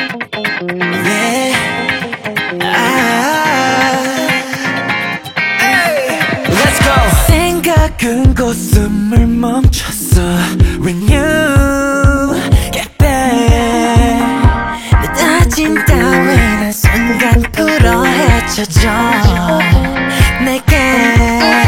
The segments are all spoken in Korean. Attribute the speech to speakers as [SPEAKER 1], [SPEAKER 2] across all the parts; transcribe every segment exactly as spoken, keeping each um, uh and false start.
[SPEAKER 1] Yeah. 아, hey. Let's go. 생각은 곧 숨을 멈췄어. When you get back, 내 다짐 따윈 순간 풀어 헤쳐져 내게.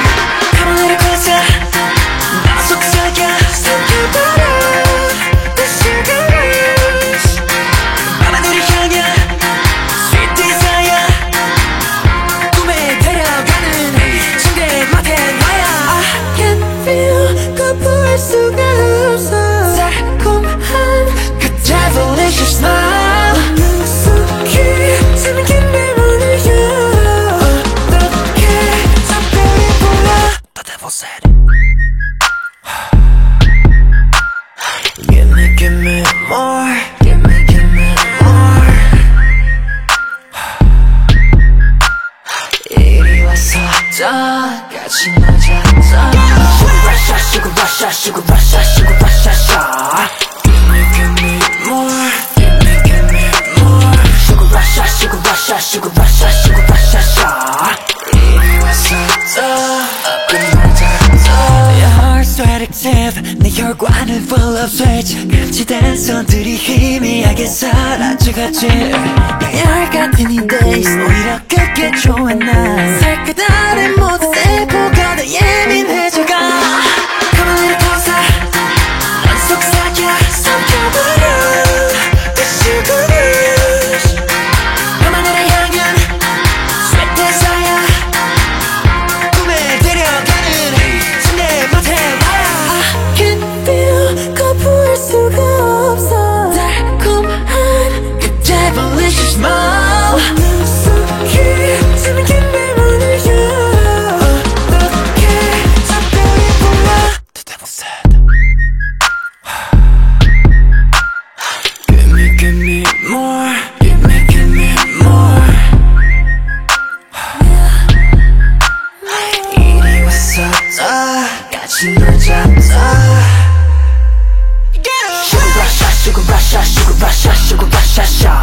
[SPEAKER 1] Give me, give me more. Give me, give me more. 이리 와서 더 같이 놀자. Sugar rush, sugar rush, sugar rush, sugar rush, sugar. Give me, give me more. Give me, give me more. Sugar rush, sugar rush, sugar rush, sugar rush, sugar. 이리 와서 더 끝나자. Your heart's so addictive. 내 혈관을 full of switch. 감지된 손들이 희미하게 사라져가지. 열 같은 이 days 오히려 그게 좋아 난. 살까다른 모든 세포가 더 예민해져가. Come a little closer. 넌 속삭여 삼켜버려. The sugar rush. 밤하늘을 향한 sweet desire. 꿈에 데려가는 sunday motel. I can feel 거부할 수가 없어. 달콤한 그 devilish smile. 능숙히 숨긴 내 문을 열어. 어떻게 작별이 불러. The devil said Give me, give me more. Give me, give me more. 이리 와서 더 같이 놀자. Sugar rush, sugar rush, sugar rush, sugar rush, sugar rush.